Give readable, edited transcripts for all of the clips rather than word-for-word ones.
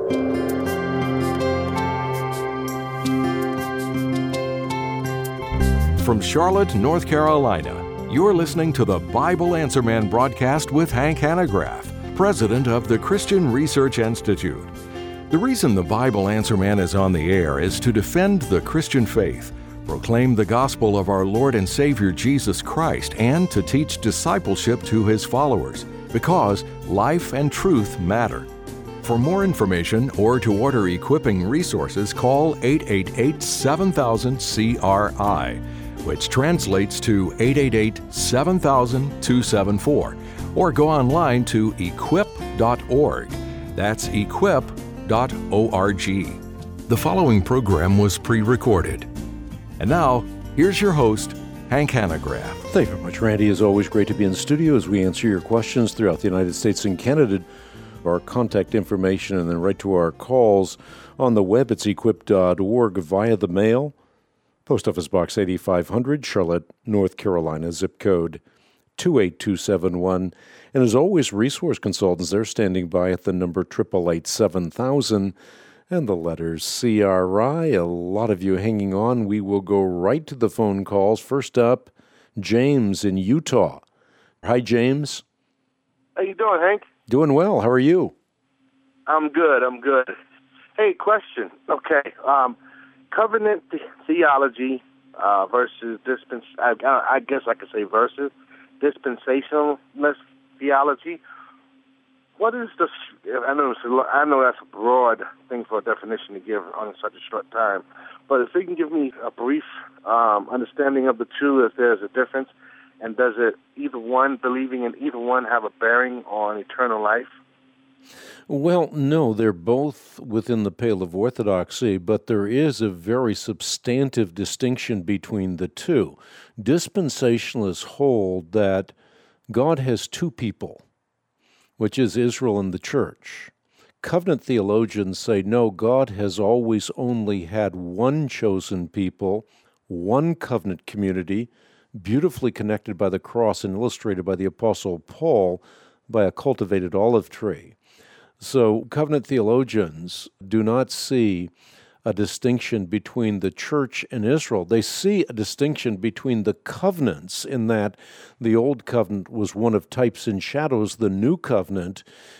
From Charlotte, North Carolina, you're listening to the Bible Answer Man broadcast with Hank Hanegraaff, president of the Christian Research Institute. The reason the Bible Answer Man is on the air is to defend the Christian faith, proclaim the gospel of our Lord and Savior Jesus Christ, and to teach discipleship to His followers, because life and truth matter. For more information or to order equipping resources, call 888-7000-CRI, which translates to 888-7000-274, or go online to equip.org. That's equip.org. The following program was pre-recorded. And now, here's your host, Hank Hanegraaff. Thank you very much, Randy. It's always great to be in the studio as we answer your questions throughout the United States and Canada. Our contact information and then right to our calls on the web. It's equip.org via the mail. Post Office Box 8500, Charlotte, North Carolina, zip code 28271. And as always, resource consultants, they're standing by at the number 888-7000 and the letters CRI. A lot of you hanging on. We will go right to the phone calls. First up, James in Utah. Hi, James. How you doing, Hank? Doing well. How are you? I'm good. Hey, question. Okay. Covenant theology versus I guess I could say versus dispensationalist theology. What is the? I know that's a broad thing for a definition to give on such a short time, but if you can give me a brief understanding of the two, if there's a difference, and does it believing in either one have a bearing on eternal life? Well, no, they're both within the pale of orthodoxy, but there is a very substantive distinction between the two. Dispensationalists hold that God has two people, which is Israel and the church. Covenant theologians say, no, God has always only had one chosen people, one covenant community, beautifully connected by the cross and illustrated by the Apostle Paul by a cultivated olive tree. So covenant theologians do not see a distinction between the church and Israel. They see a distinction between the covenants in that the old covenant was one of types and shadows. The new covenant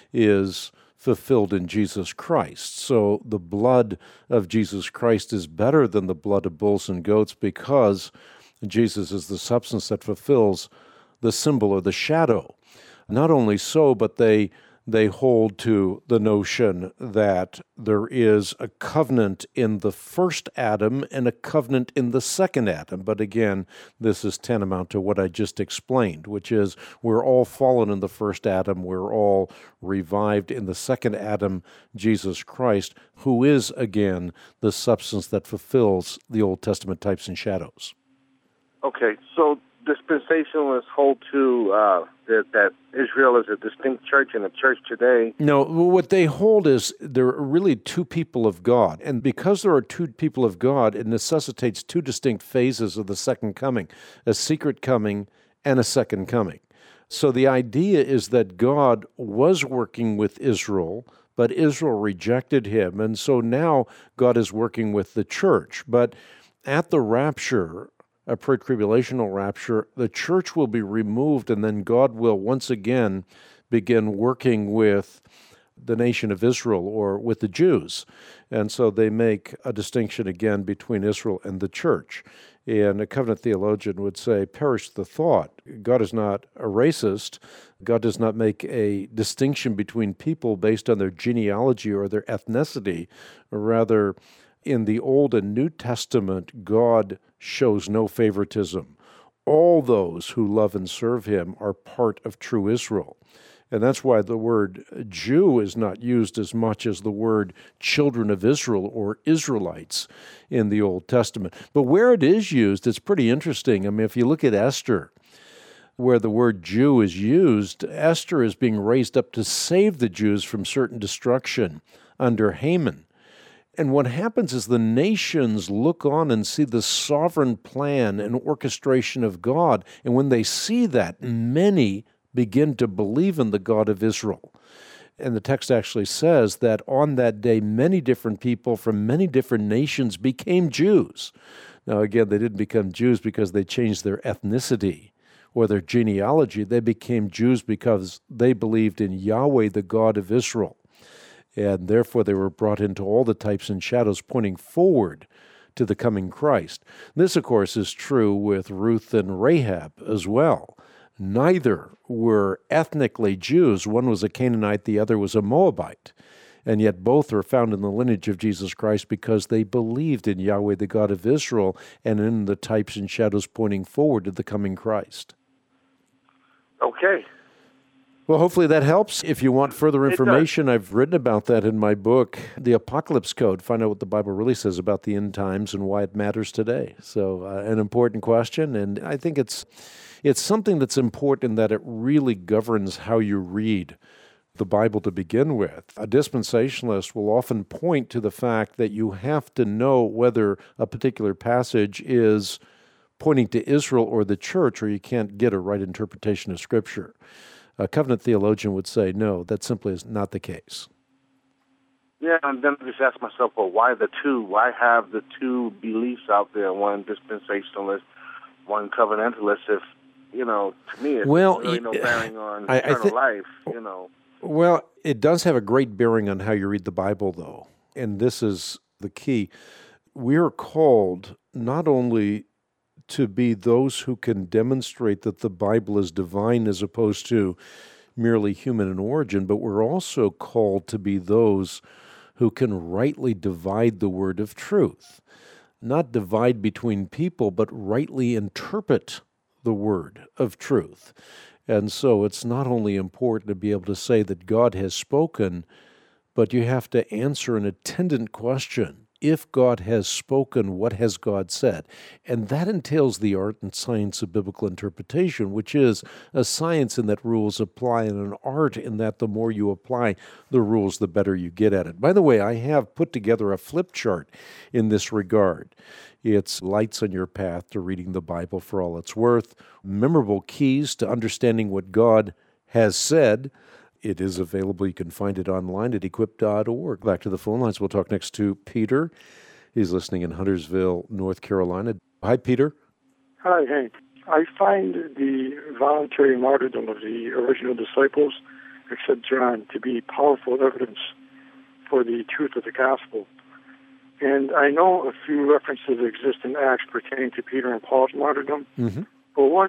is fulfilled in Jesus Christ. So the blood of Jesus Christ is better than the blood of bulls and goats because Jesus is the substance that fulfills the symbol or the shadow. Not only so, but they hold to the notion that there is a covenant in the first Adam and a covenant in the second Adam. But again, this is tantamount to what I just explained, which is we're all fallen in the first Adam. We're all revived in the second Adam, Jesus Christ, who is, again, the substance that fulfills the Old Testament types and shadows. Okay, so dispensationalists hold to that Israel is a distinct church and a church today. No, what they hold is there are really two people of God. And because there are two people of God, it necessitates two distinct phases of the second coming, a secret coming and a second coming. So the idea is that God was working with Israel, but Israel rejected him. And so now God is working with the church. But at the rapture, a pre-tribulational rapture, the church will be removed, and then God will once again begin working with the nation of Israel or with the Jews. And so they make a distinction again between Israel and the church. And a covenant theologian would say, perish the thought. God is not a racist. God does not make a distinction between people based on their genealogy or their ethnicity. Rather, in the Old and New Testament, God shows no favoritism. All those who love and serve him are part of true Israel. And that's why the word Jew is not used as much as the word children of Israel or Israelites in the Old Testament. But where it is used, it's pretty interesting. I mean, if you look at Esther, where the word Jew is used, Esther is being raised up to save the Jews from certain destruction under Haman. And what happens is the nations look on and see the sovereign plan and orchestration of God. And when they see that, many begin to believe in the God of Israel. And the text actually says that on that day, many different people from many different nations became Jews. Now, again, they didn't become Jews because they changed their ethnicity or their genealogy. They became Jews because they believed in Yahweh, the God of Israel. And therefore, they were brought into all the types and shadows pointing forward to the coming Christ. This, of course, is true with Ruth and Rahab as well. Neither were ethnically Jews. One was a Canaanite, the other was a Moabite. And yet both are found in the lineage of Jesus Christ because they believed in Yahweh, the God of Israel, and in the types and shadows pointing forward to the coming Christ. Okay. Well, hopefully that helps. If you want further information, I've written about that in my book, The Apocalypse Code. Find out what the Bible really says about the end times and why it matters today. So an important question, and I think it's something that's important in that it really governs how you read the Bible to begin with. A dispensationalist will often point to the fact that you have to know whether a particular passage is pointing to Israel or the church, or you can't get a right interpretation of Scripture. A covenant theologian would say, no, that simply is not the case. Yeah, and then I just ask myself, well, why the two? Why have the two beliefs out there, one dispensationalist, one covenantalist, if, to me, it's really no bearing on eternal life, Well, it does have a great bearing on how you read the Bible, though, and this is the key. We are called not only to be those who can demonstrate that the Bible is divine as opposed to merely human in origin, but we're also called to be those who can rightly divide the word of truth. Not divide between people, but rightly interpret the word of truth. And so it's not only important to be able to say that God has spoken, but you have to answer an attendant question. If God has spoken, what has God said? And that entails the art and science of biblical interpretation, which is a science in that rules apply and an art in that the more you apply the rules, the better you get at it. By the way, I have put together a flip chart in this regard. It's lights on your path to reading the Bible for all it's worth, memorable keys to understanding what God has said. It is available. You can find it online at equip.org. Back to the phone lines. We'll talk next to Peter. He's listening in Huntersville, North Carolina. Hi, Peter. Hi, Hank. I find the voluntary martyrdom of the original disciples, except John, to be powerful evidence for the truth of the gospel. And I know a few references exist in Acts pertaining to Peter and Paul's martyrdom. Mm-hmm. But what,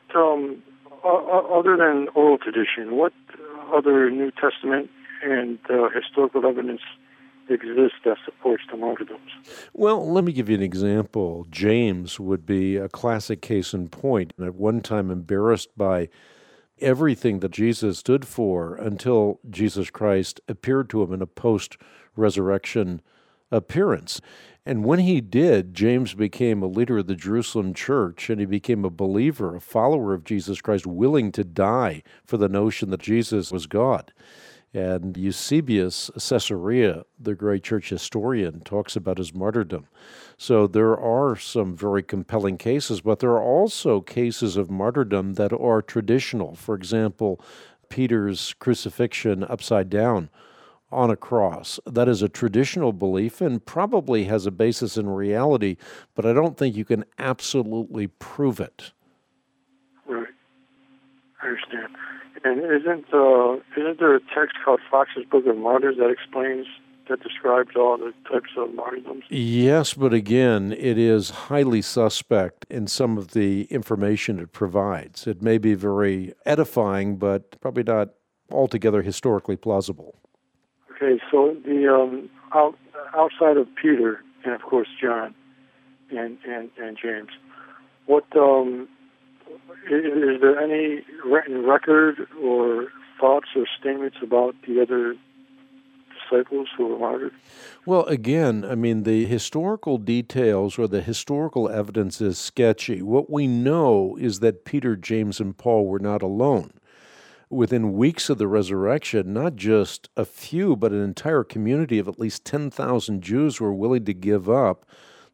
other than oral tradition, what other New Testament and historical evidence exists that supports the martyrdoms? Well, let me give you an example. James would be a classic case in point. At one time embarrassed by everything that Jesus stood for until Jesus Christ appeared to him in a post-resurrection appearance. And when he did, James became a leader of the Jerusalem church, and he became a believer, a follower of Jesus Christ, willing to die for the notion that Jesus was God. And Eusebius Caesarea, the great church historian, talks about his martyrdom. So there are some very compelling cases, but there are also cases of martyrdom that are traditional. For example, Peter's crucifixion upside down on a cross. That is a traditional belief and probably has a basis in reality, but I don't think you can absolutely prove it. Right. I understand. And isn't there a text called Fox's Book of Martyrs that describes all the types of martyrdoms? Yes, but again, it is highly suspect in some of the information it provides. It may be very edifying, but probably not altogether historically plausible. Okay, so the outside of Peter and of course John and James, what is there any written record or thoughts or statements about the other disciples who were martyred? Well, again, I mean, the historical details or the historical evidence is sketchy. What we know is that Peter, James, and Paul were not alone. Within weeks of the resurrection, not just a few, but an entire community of at least 10,000 Jews were willing to give up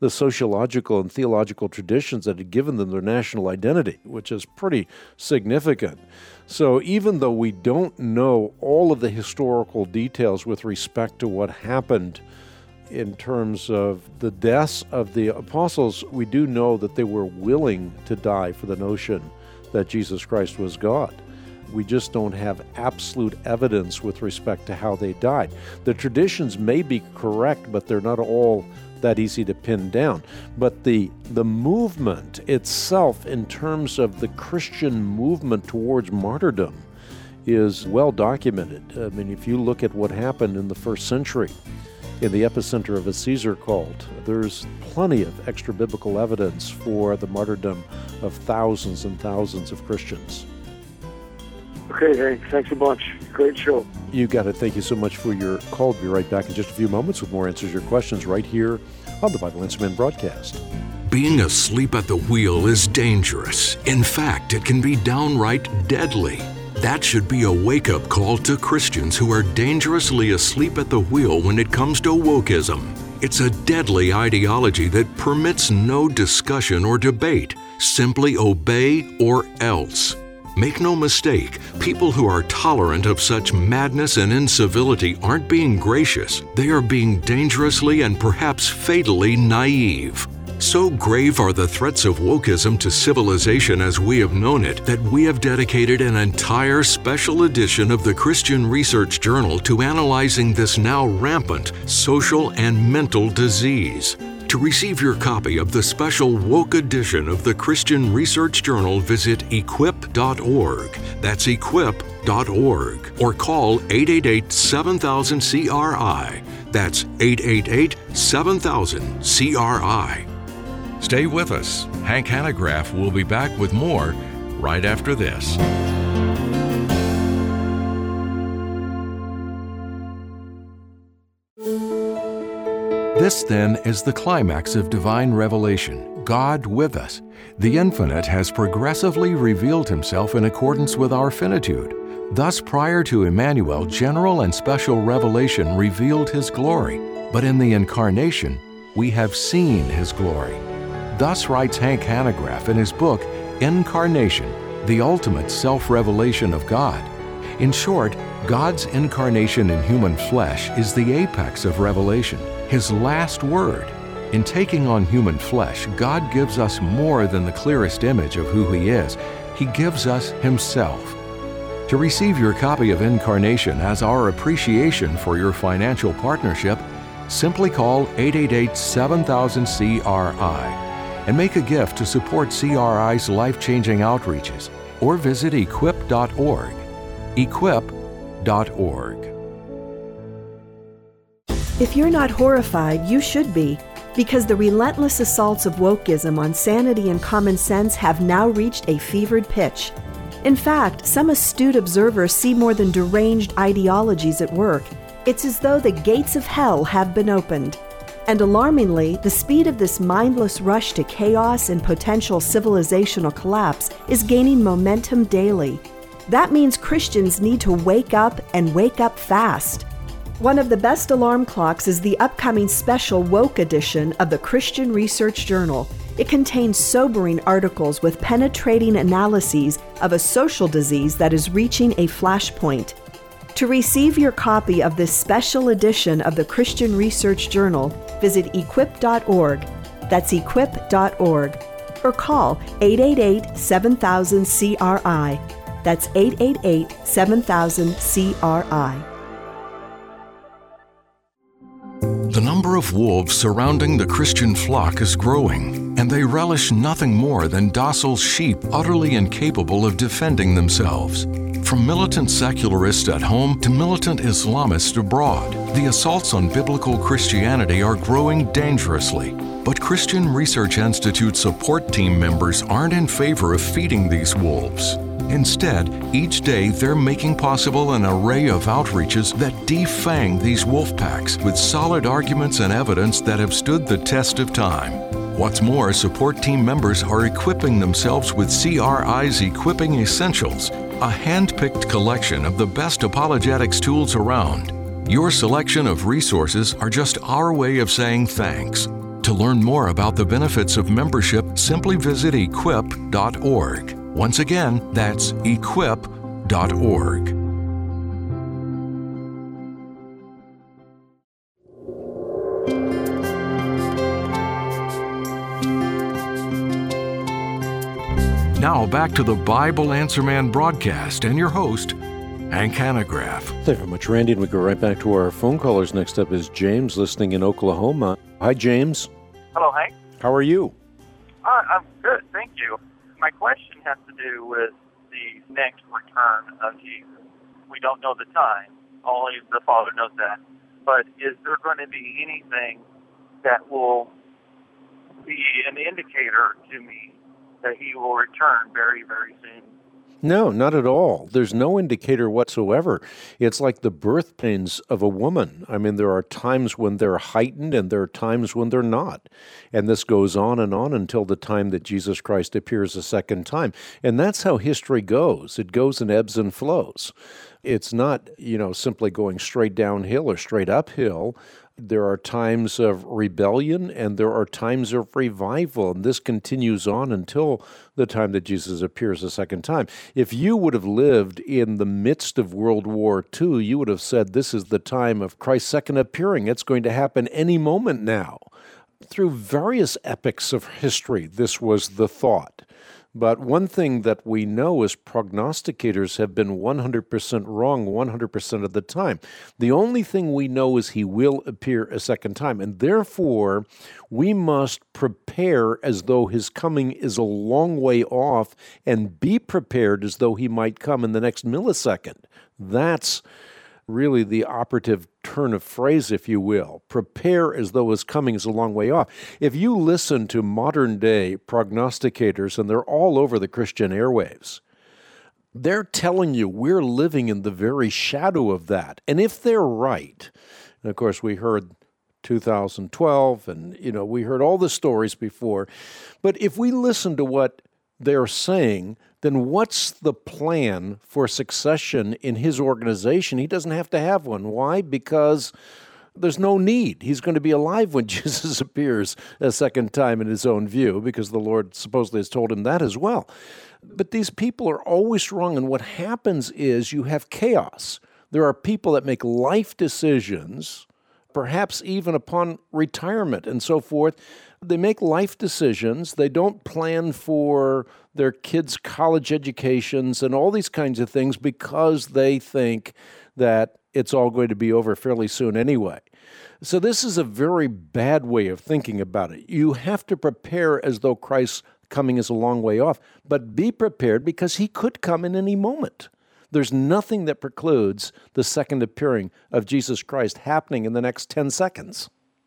the sociological and theological traditions that had given them their national identity, which is pretty significant. So even though we don't know all of the historical details with respect to what happened in terms of the deaths of the apostles, we do know that they were willing to die for the notion that Jesus Christ was God. We just don't have absolute evidence with respect to how they died. The traditions may be correct, but they're not all that easy to pin down. But the movement itself, in terms of the Christian movement towards martyrdom, is well documented. I mean, if you look at what happened in the first century, in the epicenter of a Caesar cult, there's plenty of extra-biblical evidence for the martyrdom of thousands and thousands of Christians. Okay, Hank, thanks a bunch. Great show. You got it. Thank you so much for your call. We'll be right back in just a few moments with more answers to your questions right here on the Bible Answer Man broadcast. Being asleep at the wheel is dangerous. In fact, it can be downright deadly. That should be a wake-up call to Christians who are dangerously asleep at the wheel when it comes to wokeism. It's a deadly ideology that permits no discussion or debate. Simply obey or else. Make no mistake, people who are tolerant of such madness and incivility aren't being gracious. They are being dangerously and perhaps fatally naive. So grave are the threats of wokeism to civilization as we have known it that we have dedicated an entire special edition of the Christian Research Journal to analyzing this now rampant social and mental disease. To receive your copy of the special woke edition of the Christian Research Journal, visit equip.org. That's equip.org. Or call 888-7000-CRI. That's 888-7000-CRI. Stay with us. Hank Hanegraaff will be back with more right after this. This, then, is the climax of divine revelation, God with us. The Infinite has progressively revealed Himself in accordance with our finitude. Thus, prior to Emmanuel, general and special revelation revealed His glory. But in the Incarnation, we have seen His glory. Thus writes Hank Hanegraaff in his book, Incarnation, the Ultimate Self-Revelation of God. In short, God's incarnation in human flesh is the apex of revelation, His last word. In taking on human flesh, God gives us more than the clearest image of who He is. He gives us Himself. To receive your copy of Incarnation as our appreciation for your financial partnership, simply call 888-7000-CRI and make a gift to support CRI's life-changing outreaches, or visit equip.org. equip.org. If you're not horrified, you should be, because the relentless assaults of wokeism on sanity and common sense have now reached a fevered pitch. In fact, some astute observers see more than deranged ideologies at work. It's as though the gates of hell have been opened. And alarmingly, the speed of this mindless rush to chaos and potential civilizational collapse is gaining momentum daily. That means Christians need to wake up and wake up fast. One of the best alarm clocks is the upcoming special woke edition of the Christian Research Journal. It contains sobering articles with penetrating analyses of a social disease that is reaching a flashpoint. To receive your copy of this special edition of the Christian Research Journal, visit equip.org. That's equip.org. Or call 888-7000-CRI. That's 888-7000-CRI. The number of wolves surrounding the Christian flock is growing, and they relish nothing more than docile sheep utterly incapable of defending themselves. From militant secularists at home to militant Islamists abroad, the assaults on biblical Christianity are growing dangerously. But Christian Research Institute support team members aren't in favor of feeding these wolves. Instead, each day they're making possible an array of outreaches that defang these wolf packs with solid arguments and evidence that have stood the test of time. What's more, support team members are equipping themselves with CRI's Equipping Essentials, a hand-picked collection of the best apologetics tools around. Your selection of resources are just our way of saying thanks. To learn more about the benefits of membership, simply visit equip.org. Once again, that's equip.org. Now back to the Bible Answer Man broadcast and your host, Hank Hanegraaff. Thank you very much, Randy. And we go right back to our phone callers. Next up is James, listening in Oklahoma. Hi, James. Hello, Hank. How are you? I'm good, thank you. My question has to do with the next return of Jesus. We don't know the time. Only the Father knows that. But is there going to be anything that will be an indicator to me that he will return very, very soon? No, not at all. There's no indicator whatsoever. It's like the birth pains of a woman. I mean, there are times when they're heightened and there are times when they're not. And this goes on until the time that Jesus Christ appears a second time. And that's how history goes. It goes in ebbs and flows. It's not, simply going straight downhill or straight uphill. There are times of rebellion and there are times of revival, and this continues on until the time that Jesus appears a second time. If you would have lived in the midst of World War II, you would have said this is the time of Christ's second appearing. It's going to happen any moment now. Through various epochs of history, this was the thought. But one thing that we know is prognosticators have been 100% wrong 100% of the time. The only thing we know is he will appear a second time, and therefore we must prepare as though his coming is a long way off and be prepared as though he might come in the next millisecond. That's really the operative turn of phrase, if you will. Prepare as though his coming is a long way off. If you listen to modern-day prognosticators, and they're all over the Christian airwaves, they're telling you we're living in the very shadow of that. And if they're right, and of course we heard 2012, and we heard all the stories before, but if we listen to what they're saying, then what's the plan for succession in his organization? He doesn't have to have one. Why? Because there's no need. He's going to be alive when Jesus appears a second time in his own view, because the Lord supposedly has told him that as well. But these people are always wrong, and what happens is you have chaos. There are people that make life decisions, perhaps even upon retirement and so forth. They make life decisions. They don't plan for their kids' college educations and all these kinds of things because they think that it's all going to be over fairly soon anyway. So this is a very bad way of thinking about it. You have to prepare as though Christ's coming is a long way off, but be prepared because he could come in any moment. There's nothing that precludes the second appearing of Jesus Christ happening in the next 10 seconds.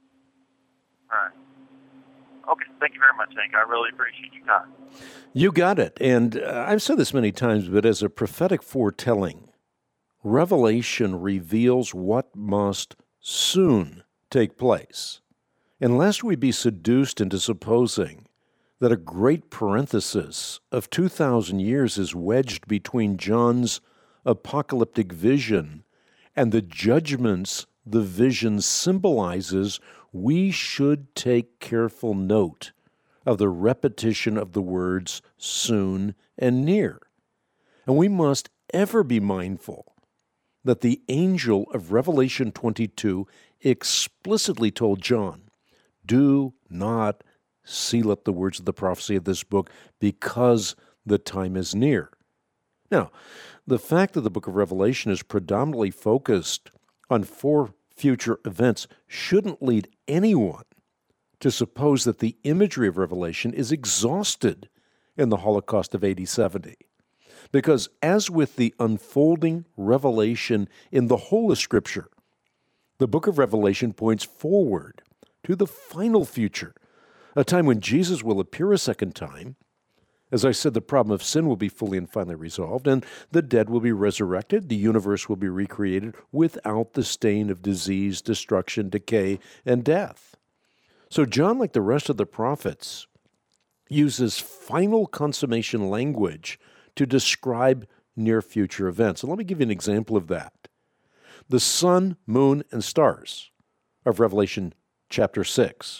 All right. Okay, thank you very much, Hank. I really appreciate your time. You got it. And I've said this many times, but as a prophetic foretelling, Revelation reveals what must soon take place. And lest we be seduced into supposing that a great parenthesis of 2,000 years is wedged between John's apocalyptic vision and the judgments the vision symbolizes, we should take careful note of the repetition of the words soon and near. And we must ever be mindful that the angel of Revelation 22 explicitly told John, do not seal up the words of the prophecy of this book because the time is near. Now, the fact that the book of Revelation is predominantly focused on 4 future events shouldn't lead anyone to suppose that the imagery of Revelation is exhausted in the Holocaust of AD 70. Because as with the unfolding revelation in the whole of Scripture, the book of Revelation points forward to the final future, a time when Jesus will appear a second time. As I said, the problem of sin will be fully and finally resolved, and the dead will be resurrected, the universe will be recreated without the stain of disease, destruction, decay, and death. So John, like the rest of the prophets, uses final consummation language to describe near future events. And let me give you an example of that. The sun, moon, and stars of Revelation chapter 6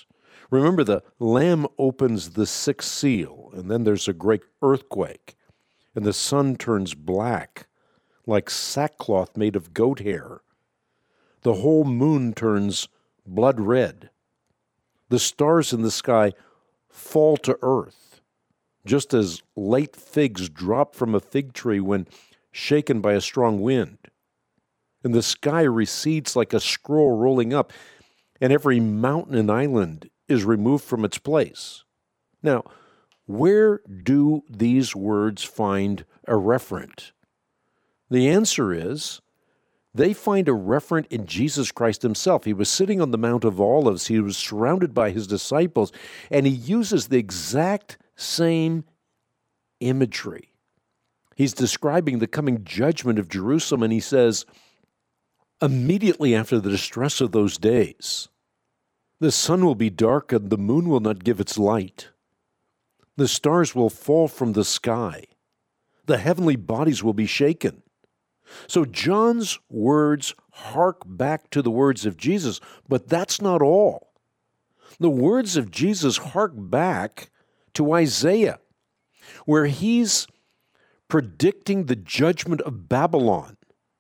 Remember, the Lamb opens the sixth seal, and then there's a great earthquake, and the sun turns black, like sackcloth made of goat hair. The whole moon turns blood red. The stars in the sky fall to earth, just as late figs drop from a fig tree when shaken by a strong wind. And the sky recedes like a scroll rolling up, and every mountain and island is removed from its place. Now, where do these words find a referent? The answer is, they find a referent in Jesus Christ himself. He was sitting on the Mount of Olives. He was surrounded by his disciples, and he uses the exact same imagery. He's describing the coming judgment of Jerusalem, and he says, immediately after the distress of those days, the sun will be darkened, the moon will not give its light. The stars will fall from the sky. The heavenly bodies will be shaken. So John's words hark back to the words of Jesus, but that's not all. The words of Jesus hark back to Isaiah, where he's predicting the judgment of Babylon.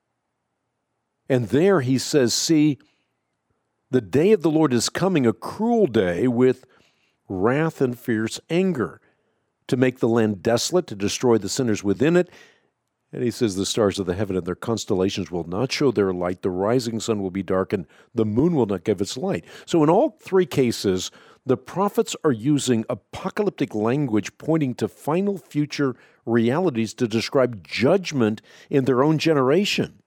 And there he says, see, the day of the Lord is coming, a cruel day with wrath and fierce anger, to make the land desolate, to destroy the sinners within it. And he says the stars of the heaven and their constellations will not show their light. The rising sun will be darkened. The moon will not give its light. So in all three cases, the prophets are using apocalyptic language pointing to final future realities to describe judgment in their own generation.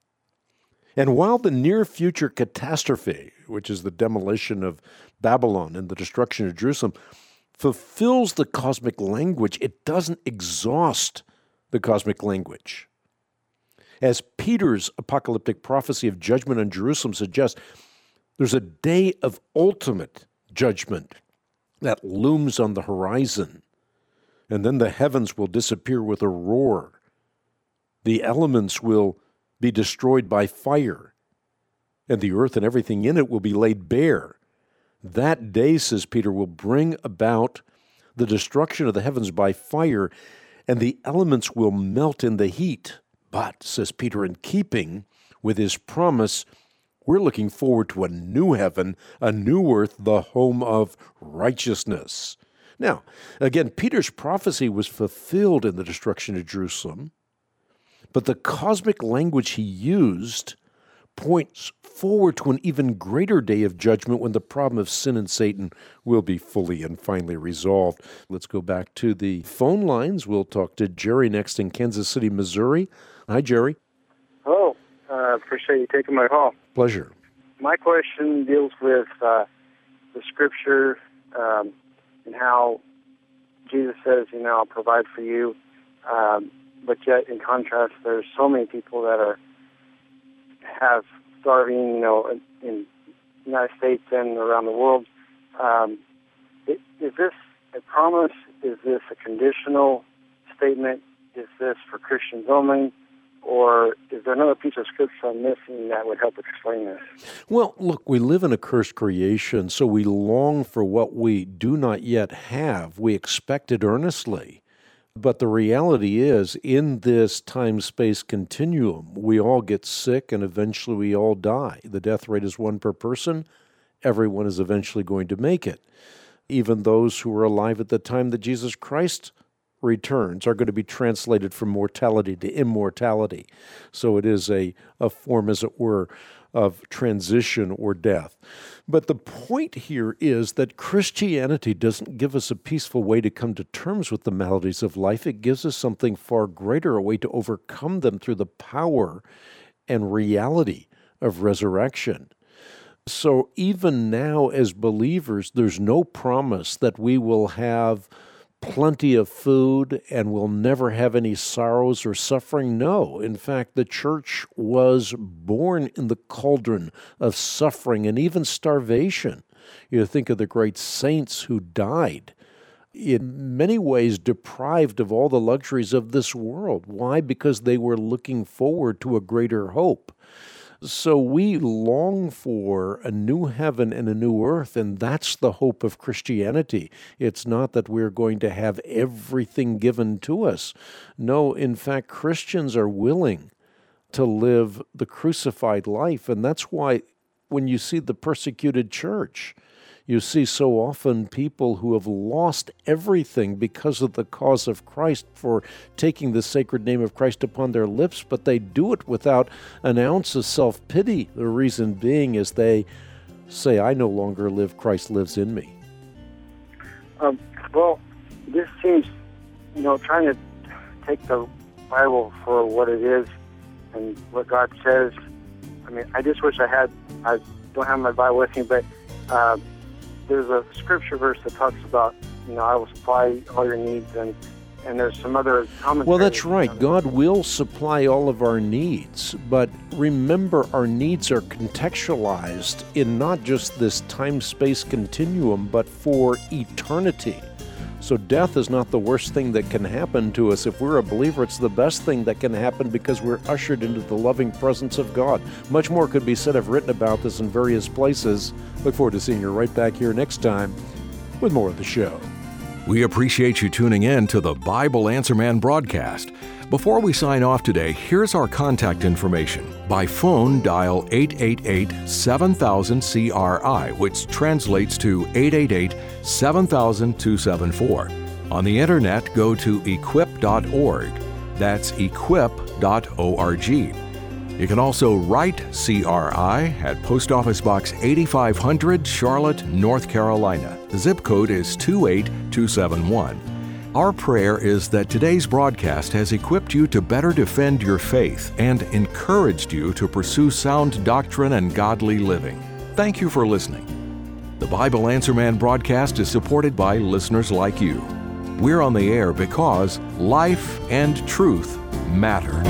And while the near future catastrophe, which is the demolition of Babylon and the destruction of Jerusalem, fulfills the cosmic language, it doesn't exhaust the cosmic language. As Peter's apocalyptic prophecy of judgment on Jerusalem suggests, there's a day of ultimate judgment that looms on the horizon, and then the heavens will disappear with a roar. The elements will be destroyed by fire, and the earth and everything in it will be laid bare. That day, says Peter, will bring about the destruction of the heavens by fire, and the elements will melt in the heat. But, says Peter, in keeping with his promise, we're looking forward to a new heaven, a new earth, the home of righteousness. Now, again, Peter's prophecy was fulfilled in the destruction of Jerusalem, but the cosmic language he used points forward to an even greater day of judgment when the problem of sin and Satan will be fully and finally resolved. Let's go back to the phone lines. We'll talk to Jerry next in Kansas City, Missouri. Hi, Jerry. Hello. Appreciate you taking my call. Pleasure. My question deals with the Scripture and how Jesus says, I'll provide for you. But yet, in contrast, there's so many people that have starving, in the United States and around the world. Is this a promise? Is this a conditional statement? Is this for Christians only? Or is there another piece of Scripture I'm missing that would help explain this? Well, look, we live in a cursed creation, so we long for what we do not yet have. We expect it earnestly. But the reality is, in this time-space continuum, we all get sick and eventually we all die. The death rate is 1 per person. Everyone is eventually going to make it. Even those who were alive at the time that Jesus Christ returns are going to be translated from mortality to immortality. So it is a form, as it were, of transition or death. But the point here is that Christianity doesn't give us a peaceful way to come to terms with the maladies of life. It gives us something far greater, a way to overcome them through the power and reality of resurrection. So even now as believers, there's no promise that we will have plenty of food and will never have any sorrows or suffering. No. In fact, the church was born in the cauldron of suffering and even starvation. You think of the great saints who died, in many ways deprived of all the luxuries of this world. Why? Because they were looking forward to a greater hope. So we long for a new heaven and a new earth, and that's the hope of Christianity. It's not that we're going to have everything given to us. No, in fact, Christians are willing to live the crucified life, and that's why when you see the persecuted church, you see so often people who have lost everything because of the cause of Christ for taking the sacred name of Christ upon their lips, but they do it without an ounce of self-pity. The reason being is they say, I no longer live, Christ lives in me. Well, this seems, trying to take the Bible for what it is and what God says. I mean, I just wish I don't have my Bible with me, but there's a scripture verse that talks about, I will supply all your needs, and there's some other commentaries. Well, that's right. God will supply all of our needs, but remember, our needs are contextualized in not just this time-space continuum, but for eternity. So death is not the worst thing that can happen to us. If we're a believer, it's the best thing that can happen because we're ushered into the loving presence of God. Much more could be said. I've written about this in various places. Look forward to seeing you right back here next time with more of the show. We appreciate you tuning in to the Bible Answer Man broadcast. Before we sign off today, here's our contact information. By phone, dial 888-7000-CRI, which translates to 888-7000-274. On the internet, go to equip.org. That's equip.org. You can also write CRI at Post Office Box 8500, Charlotte, North Carolina. The zip code is 28271. Our prayer is that today's broadcast has equipped you to better defend your faith and encouraged you to pursue sound doctrine and godly living. Thank you for listening. The Bible Answer Man broadcast is supported by listeners like you. We're on the air because life and truth matter.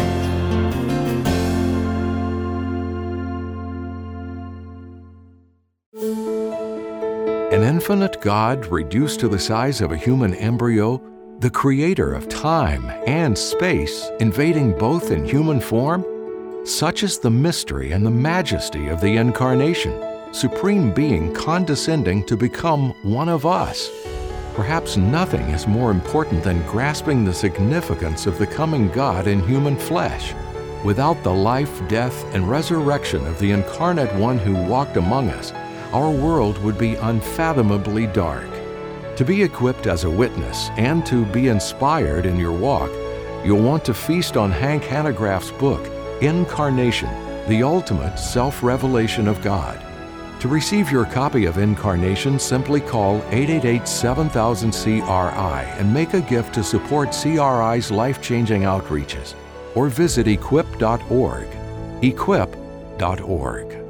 An infinite God reduced to the size of a human embryo, the creator of time and space invading both in human form? Such is the mystery and the majesty of the Incarnation, Supreme Being condescending to become one of us. Perhaps nothing is more important than grasping the significance of the coming God in human flesh. Without the life, death, and resurrection of the Incarnate One who walked among us, our world would be unfathomably dark. To be equipped as a witness and to be inspired in your walk, you'll want to feast on Hank Hanegraaff's book, Incarnation, the Ultimate Self-Revelation of God. To receive your copy of Incarnation, simply call 888-7000-CRI and make a gift to support CRI's life-changing outreaches, or visit equip.org. equip.org.